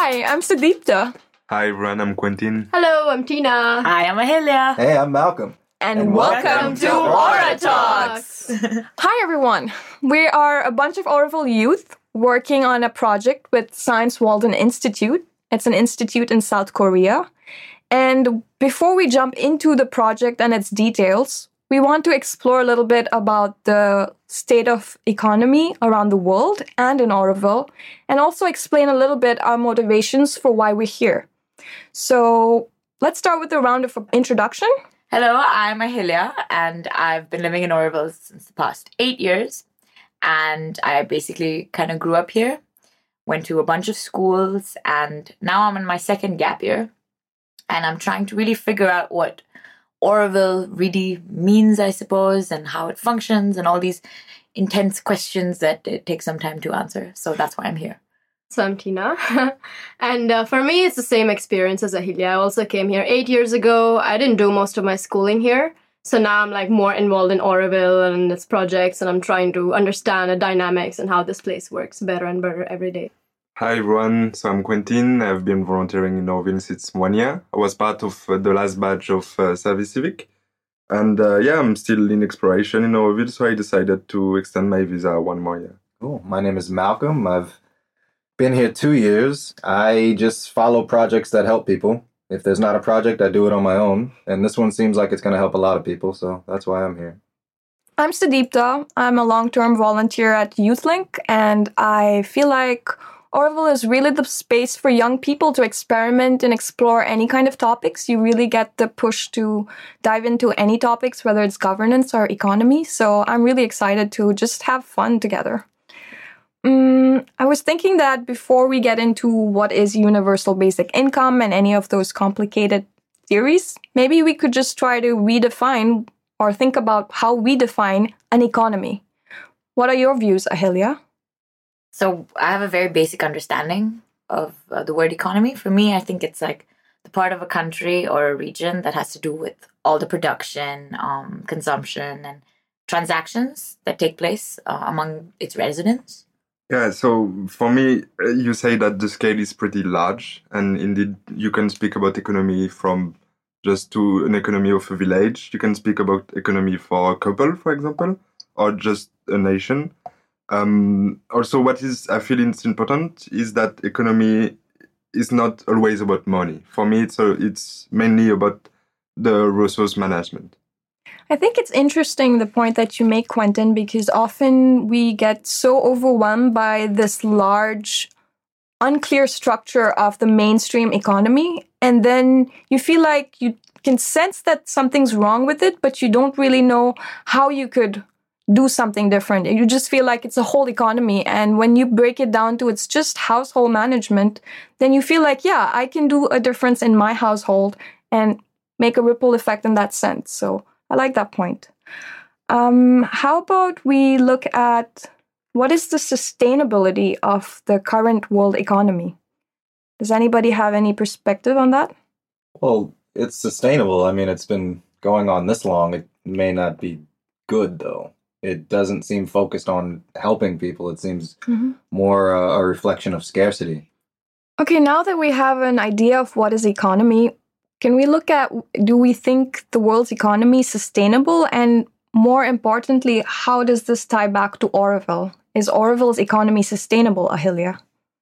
Hi, I'm Sudipta. Hi everyone, I'm Quentin. Hello, I'm Tina. Hi, I'm Ahilia. Hey, I'm Malcolm. And welcome to Aura Talks. Hi everyone. We are a bunch of Oroville youth working on a project with Science Walden Institute. It's an institute in South Korea. And before we jump into the project and its details, we want to explore a little bit about the state of economy around the world and in Oroville, and also explain a little bit our motivations for why we're here. So let's start with a round of introduction. Hello, I'm Ahilia, and I've been living in Oroville since the past 8 years. And I basically kind of grew up here, went to a bunch of schools, and now I'm in my second gap year. And I'm trying to really figure out what Oroville really means, I suppose, and how it functions, and all these intense questions that it takes some time to answer. So that's why I'm here. So I'm Tina. And for me, it's the same experience as Ahilia. I also came here 8 years ago. I didn't do most of my schooling here. So now I'm more involved in Oroville and its projects, and I'm trying to understand the dynamics and how this place works better and better every day. Hi everyone, so I'm Quentin. I've been volunteering in Oroville since 1 year. I was part of the last batch of Service Civic. And I'm still in exploration in Oroville, so I decided to extend my visa 1 more year. Cool. My name is Malcolm. I've been here 2 years. I just follow projects that help people. If there's not a project, I do it on my own. And this one seems like it's going to help a lot of people, so that's why I'm here. I'm Sudipta. I'm a long-term volunteer at YouthLink, and I feel like Oroville is really the space for young people to experiment and explore any kind of topics. You really get the push to dive into any topics, whether it's governance or economy. So I'm really excited to just have fun together. I was thinking that before we get into what is universal basic income and any of those complicated theories, maybe we could just try to redefine or think about how we define an economy. What are your views, Ahilia? So I have a very basic understanding of the word economy. For me, I think it's like the part of a country or a region that has to do with all the production, consumption, and transactions that take place among its residents. Yeah, so for me, you say that the scale is pretty large, and indeed you can speak about economy from just to an economy of a village. You can speak about economy for a couple, for example, or just a nation. Also, what is I feel it's important is that economy is not always about money. For me, it's mainly about the resource management. I think it's interesting the point that you make, Quentin, because often we get so overwhelmed by this large, unclear structure of the mainstream economy, and then you feel like you can sense that something's wrong with it, but you don't really know how you could do something different. You just feel like it's a whole economy. And when you break it down to it's just household management, then you feel like, yeah, I can do a difference in my household and make a ripple effect in that sense. So I like that point. How about we look at what is the sustainability of the current world economy? Does anybody have any perspective on that? Well, it's sustainable. I mean, it's been going on this long. It may not be good, though. It doesn't seem focused on helping people. It seems more a reflection of scarcity. Okay, now that we have an idea of what is economy, can we look at, do we think the world's economy is sustainable? And more importantly, how does this tie back to Oroville? Is Oroville's economy sustainable, Ahilia?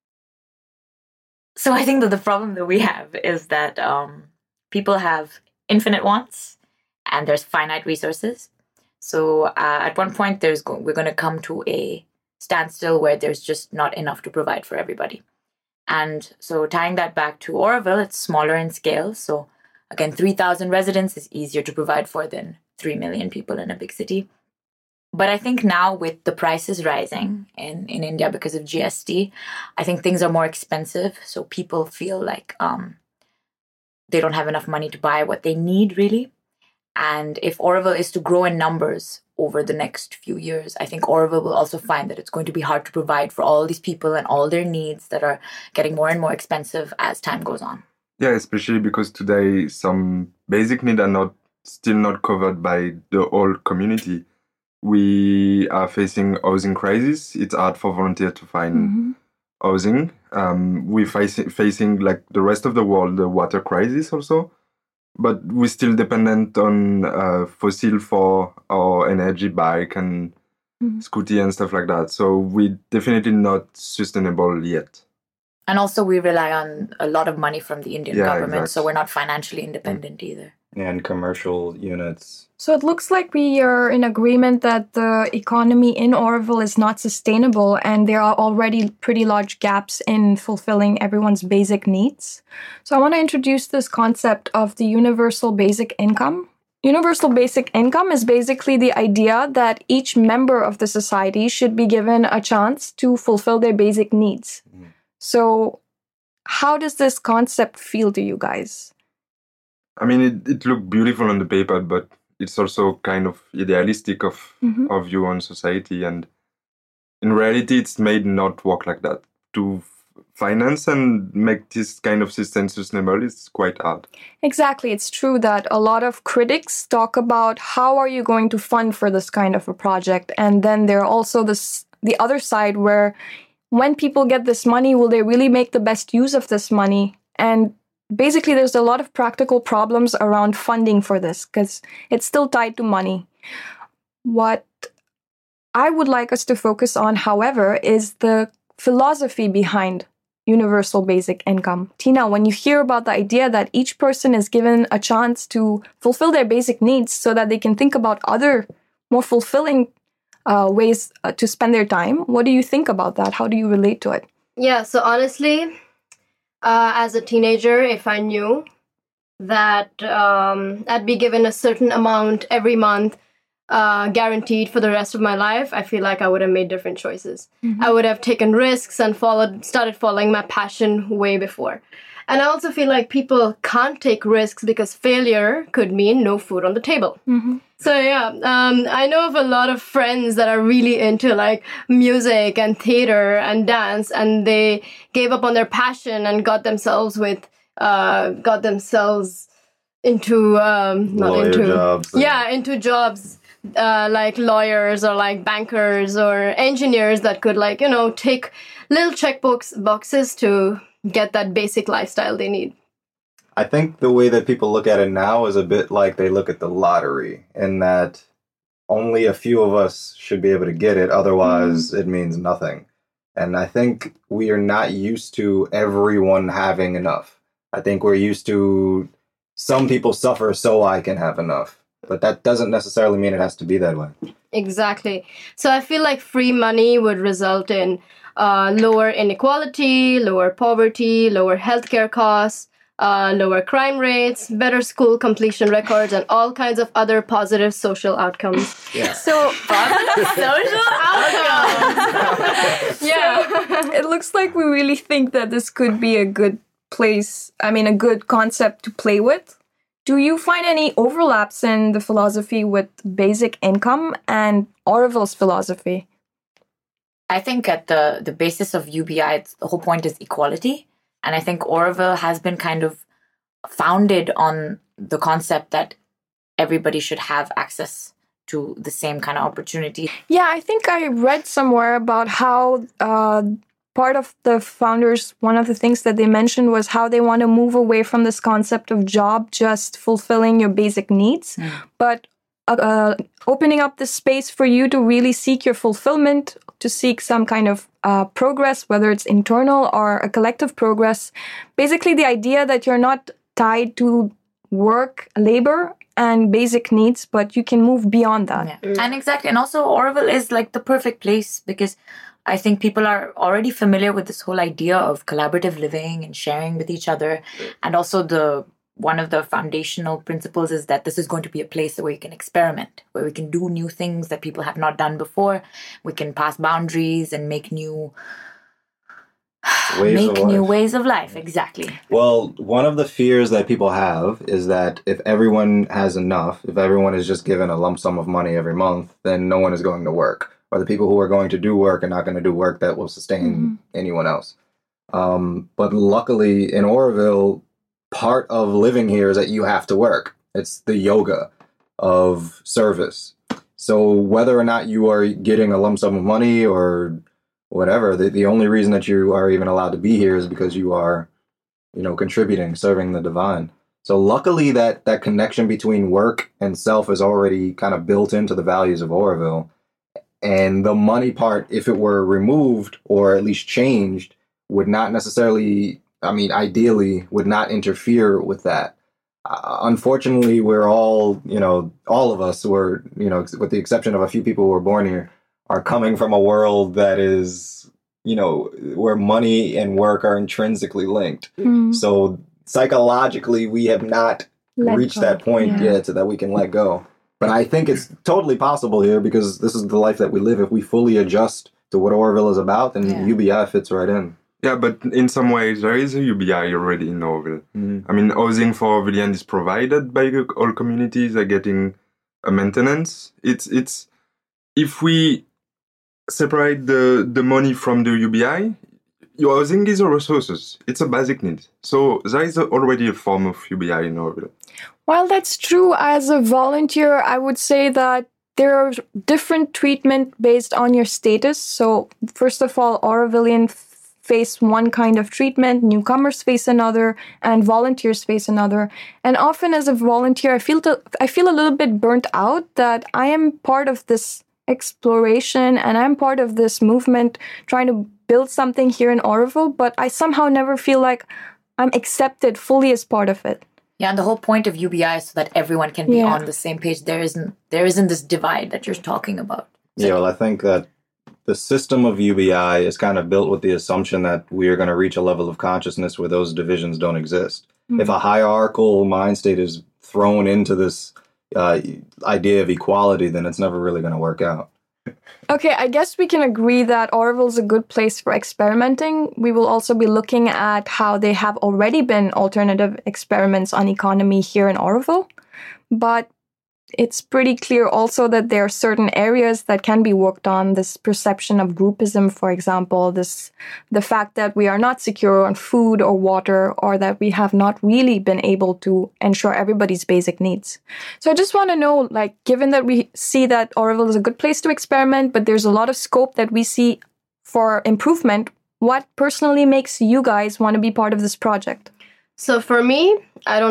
So I think that the problem that we have is that people have infinite wants and there's finite resources. So at one point, we're going to come to a standstill where there's just not enough to provide for everybody. And so tying that back to Oroville, it's smaller in scale. So again, 3,000 residents is easier to provide for than 3 million people in a big city. But I think now with the prices rising in India because of GST, I think things are more expensive. So people feel like they don't have enough money to buy what they need, really. And if Oroville is to grow in numbers over the next few years, I think Oroville will also find that it's going to be hard to provide for all these people and all their needs that are getting more and more expensive as time goes on. Yeah, especially because today some basic needs are still not covered by the whole community. We are facing housing crisis. It's hard for volunteers to find housing. We're facing like the rest of the world, the water crisis also. But we're still dependent on fossil for our energy, bike and scooty and stuff like that. So we're definitely not sustainable yet. And also we rely on a lot of money from the Indian government, exactly. so we're not financially independent either. And commercial units. So it looks like we are in agreement that the economy in Oroville is not sustainable and there are already pretty large gaps in fulfilling everyone's basic needs. So I want to introduce this concept of the universal basic income. Universal basic income is basically the idea that each member of the society should be given a chance to fulfill their basic needs. So how does this concept feel to you guys? I mean, it looked beautiful on the paper, but it's also kind of idealistic of view on society. And in reality, it's made not work like that. To finance and make this kind of system sustainable is quite hard. Exactly. It's true that a lot of critics talk about how are you going to fund for this kind of a project. And then there are also the other side where when people get this money, will they really make the best use of this money? And basically, there's a lot of practical problems around funding for this because it's still tied to money. What I would like us to focus on, however, is the philosophy behind universal basic income. Tina, when you hear about the idea that each person is given a chance to fulfill their basic needs so that they can think about other more fulfilling ways to spend their time, what do you think about that? How do you relate to it? Yeah, so honestly, as a teenager, if I knew that I'd be given a certain amount every month, guaranteed for the rest of my life, I feel like I would have made different choices. I would have taken risks and started following my passion way before. And I also feel like people can't take risks because failure could mean no food on the table. So yeah, I know of a lot of friends that are really into like music and theater and dance, and they gave up on their passion and got themselves into into jobs like lawyers or like bankers or engineers that could like take little boxes to get that basic lifestyle they need. I think the way that people look at it now is a bit like they look at the lottery, in that only a few of us should be able to get it, otherwise it means nothing. And I think we are not used to everyone having enough. I think we're used to some people suffer so I can have enough. But that doesn't necessarily mean it has to be that way. Exactly. So I feel like free money would result in lower inequality, lower poverty, lower healthcare costs, lower crime rates, better school completion records, and all kinds of other positive social outcomes. Yeah. So Positive social outcomes. yeah, it looks like we really think that this could be a good a good concept to play with. Do you find any overlaps in the philosophy with basic income and Oroville's philosophy? I think at the basis of UBI, the whole point is equality. And I think Oroville has been kind of founded on the concept that everybody should have access to the same kind of opportunity. Yeah, I think I read somewhere about how part of the founders, one of the things that they mentioned was how they want to move away from this concept of job just fulfilling your basic needs, but opening up the space for you to really seek your fulfillment, to seek some kind of progress, whether it's internal or a collective progress. Basically, the idea that you're not tied to work, labor, and basic needs, but you can move beyond that. Yeah. And exactly. And also Oroville is like the perfect place because I think people are already familiar with this whole idea of collaborative living and sharing with each other. And also one of the foundational principles is that this is going to be a place where you can experiment, where we can do new things that people have not done before. We can pass boundaries and make new ways of life. Exactly. Well, one of the fears that people have is that if everyone has enough, if everyone is just given a lump sum of money every month, then no one is going to work. Or the people who are going to do work are not going to do work that will sustain anyone else. But luckily in Oroville, part of living here is that you have to work. It's the yoga of service. So whether or not you are getting a lump sum of money or whatever. The only reason that you are even allowed to be here is because you are, contributing, serving the divine. So luckily that connection between work and self is already kind of built into the values of Oroville. And the money part, if it were removed or at least changed, would not necessarily, ideally, would not interfere with that. Unfortunately, we're all, all of us were, with the exception of a few people who were born here, are coming from a world that is, where money and work are intrinsically linked. So psychologically, we have not reached that point yet so that we can let go. But I think it's totally possible here because this is the life that we live. If we fully adjust to what Oroville is about, then UBI fits right in. Yeah, but in some ways, there is a UBI already in Oroville. Housing for Orovillians is provided by all communities. Are getting a maintenance. It's if we separate the money from the UBI, your housing is a resources. It's a basic need. So there is already a form of UBI in Oroville. While that's true, as a volunteer, I would say that there are different treatment based on your status. So first of all, Orovillians face one kind of treatment, newcomers face another, and volunteers face another. And often as a volunteer, I feel a little bit burnt out that I am part of this exploration and I'm part of this movement trying to build something here in Oroville, but I somehow never feel like I'm accepted fully as part of it. Yeah, and the whole point of UBI is so that everyone can be on the same page. There isn't this divide that you're talking about. So, well, I think that the system of UBI is kind of built with the assumption that we are going to reach a level of consciousness where those divisions don't exist. If a hierarchical mind state is thrown into this idea of equality, then it's never really going to work out. Okay, I guess we can agree that Oroville is a good place for experimenting. We will also be looking at how they have already been alternative experiments on economy here in Oroville. But it's pretty clear also that there are certain areas that can be worked on. This perception of groupism, for example, the fact that we are not secure on food or water, or that we have not really been able to ensure everybody's basic needs. So I just want to know, given that we see that Oroville is a good place to experiment, but there's a lot of scope that we see for improvement, what personally makes you guys want to be part of this project? So for me,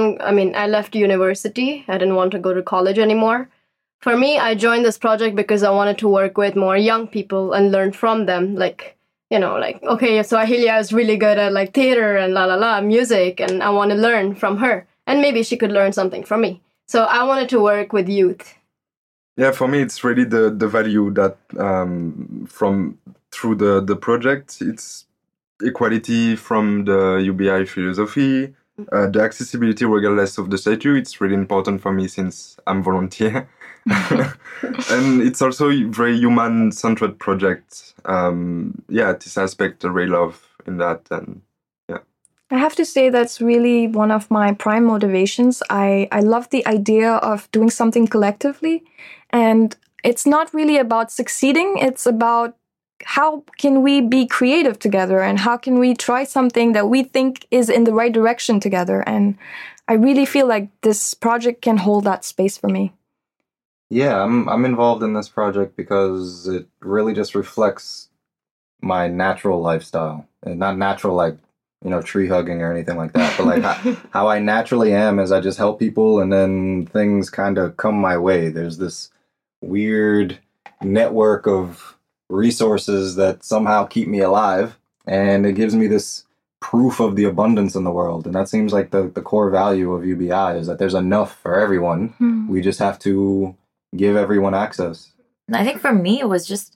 I left university. I didn't want to go to college anymore. For me, I joined this project because I wanted to work with more young people and learn from them. Okay, so Ahilia is really good at theater and music, and I want to learn from her. And maybe she could learn something from me. So I wanted to work with youth. Yeah, for me, it's really the value that through the project, it's equality from the UBI philosophy, the accessibility regardless of the statue. It's really important for me since I'm volunteer. And it's also a very human-centered project. This aspect I really love in that. And I have to say that's really one of my prime motivations. I love the idea of doing something collectively. And it's not really about succeeding. It's about how can we be creative together and how can we try something that we think is in the right direction together. And I really feel like this project can hold that space for me. Yeah, I'm involved in this project because it really just reflects my natural lifestyle. And not natural like, tree hugging or anything like that, but how I naturally am is I just help people and then things kind of come my way. There's this weird network of resources that somehow keep me alive, and it gives me this proof of the abundance in the world. And that seems like the core value of UBI is that there's enough for everyone. We just have to give everyone access. I think for me it was just,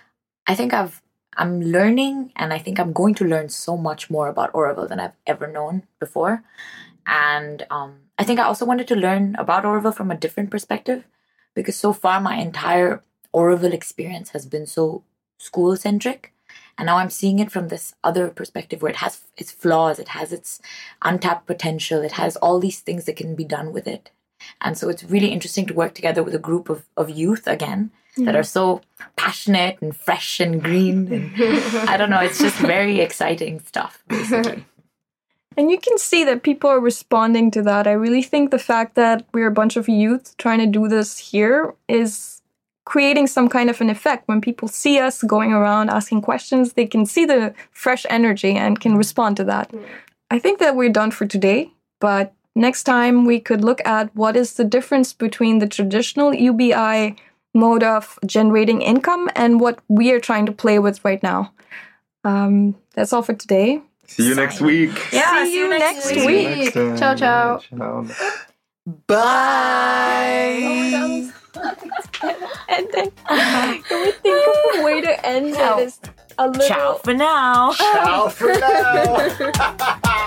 I'm learning, and I think I'm going to learn so much more about Oroville than I've ever known before. And I think I also wanted to learn about Oroville from a different perspective, because so far my entire Oroville experience has been so school-centric. And now I'm seeing it from this other perspective where it has its flaws, it has its untapped potential, it has all these things that can be done with it. And so it's really interesting to work together with a group of youth again that are so passionate and fresh and green. And I don't know, it's just very exciting stuff, basically. And you can see that people are responding to that. I really think the fact that we're a bunch of youth trying to do this here is creating some kind of an effect. When people see us going around asking questions, they can see the fresh energy and can respond to that. I think that we're done for today, but next time we could look at what is the difference between the traditional UBI mode of generating income and what we are trying to play with right now. That's all for today. See you next week. Yeah, See you next See you week. next time. Ciao, ciao. Ciao. Bye. And then can we think of a way to end Ciao. it? Is a little Ciao for now. Ciao for now.